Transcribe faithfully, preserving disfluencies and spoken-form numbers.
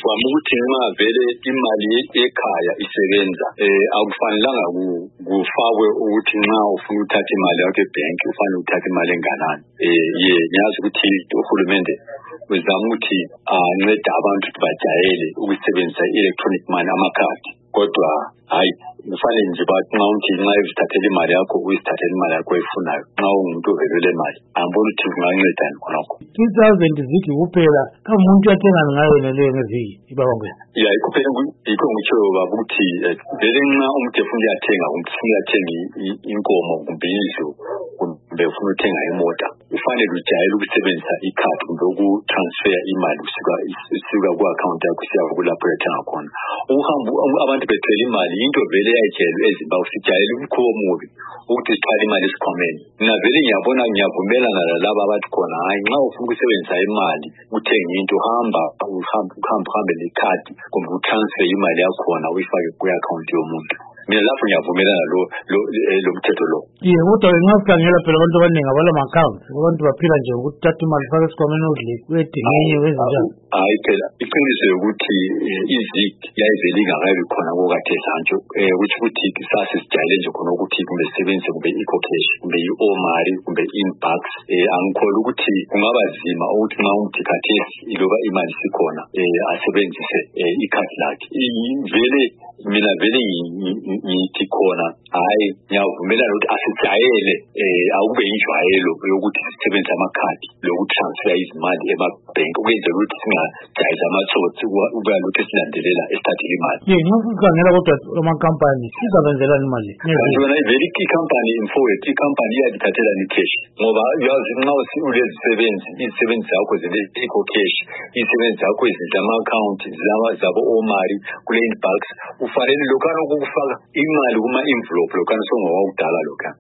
ngivama ukuthi nxa vele imali ekhaya isebenza eh akufanelanga kufakwe ukuthi nxa ufuna uthatha imali yakho ebank ufanele uthathe imali enganani. Eh ye ngiyazi ukuthi uhulumende uzama ukuthi ancede abantu ukuthi bajayele ukusebenzisa electronic money amakhadi, kodwa hayi kufanele nje bathi nxa uthi nxa uzithathela imali yakho uyithathela imali yakho oyifunayo nxa ungumuntu ovelele imali angiboni ukuthi kunganceda khonokho. two thousand zigi kuphela kama umuntu athengana ngayo leyo ngeviki ibabangwe ya ikuphela yikho ngitsho baba ukuthi vele nxa umuntu efuna ukuyathenga ufuna ukuyathenga inkomo kumbe indlu kumbe ufuna ukuthenga imota ufanele ujayele ukusebenzisa ikhadi kumbe ukutransfer imali kusuka isuka ku account yakho kusiya kulapho ethenga khona. Uhamba abantu bethela imali into vele yayijele eZimbabwe sijayele ukukhomubi ukuthi sithwala imali esikhwameni. Mina vele ngiyabona ngiyavumelana nalabo abathi khona hayi nxa ufuna ukusebenzisa imali uthenga into hamba uhamba uhamba uhambe lekhadi kumbe utransfer imali yakho khona uyifake ku account yomuntu. Mina lapho ngiyavumelana lo lo mthetho lo. Yebo kodwa ngiyasikhangela phela abantu abaningi abala account abantu baphila nje ukuthatha imali faka esikhwameni odle kwedingenye wezinjani. Hayi phela iqiniso ukuthi izik yayivele ingakabi khona kokade santsho ukuthi ukuthi sase sijayele nje khona ukuthi kumbe sebenze kumbe i-cash kumbe i-omari kumbe inbox angikholwa ukuthi kungaba nzima ukuthi nxa umuntu khathesi iloba imali sikhona asebenzise ikhadi lakhe. Vele mina vele ngithi khona hayi ngiyavumelana ukuthi asijayele akube injwayelo yokuthi sisebenzise amakhadi lokutransfer izimali emabhenki ukwenzela ukuthi singajayeza amatsotsi ukuba lokhu esilandelela esithathile imali. Yebo ngikukhangela kodwa amakhampani sizabenzela imali. Yona vele i-company in forward i-company iyadithathela ni-cash ngoba uyazi nxa ulezisebenzi izisebenzi zakho zile-eco cash izisebenzi zakho izidla ama-account zabo omari kule inbox ufanele lokhana ukufaka imali kuma envelope lokhana songowakudala lokha.